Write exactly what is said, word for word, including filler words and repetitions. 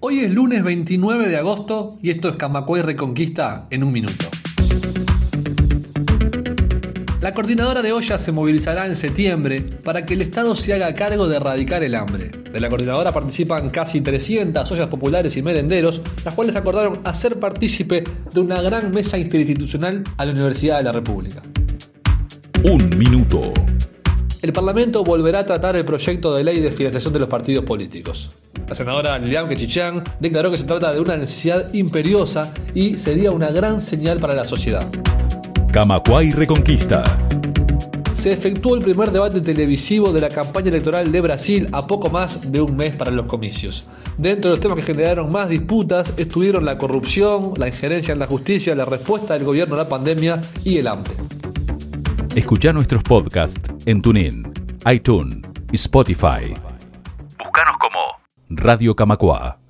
Hoy es lunes veintinueve de agosto y esto es Camacuay Reconquista en un minuto. La coordinadora de ollas se movilizará en septiembre para que el Estado se haga cargo de erradicar el hambre. De la coordinadora participan casi trescientas ollas populares y merenderos, las cuales acordaron hacer partícipe de una gran mesa interinstitucional a la Universidad de la República. Un minuto. El Parlamento volverá a tratar el proyecto de ley de financiación de los partidos políticos. La senadora Lilian Quechichán declaró que se trata de una necesidad imperiosa y sería una gran señal para la sociedad. Camacuay Reconquista. Se efectuó el primer debate televisivo de la campaña electoral de Brasil a poco más de un mes para los comicios. Dentro de los temas que generaron más disputas estuvieron la corrupción, la injerencia en la justicia, la respuesta del gobierno a la pandemia y el hambre. Escuchá nuestros podcasts en TuneIn, iTunes y Spotify. Búscanos como Radio Camacuá.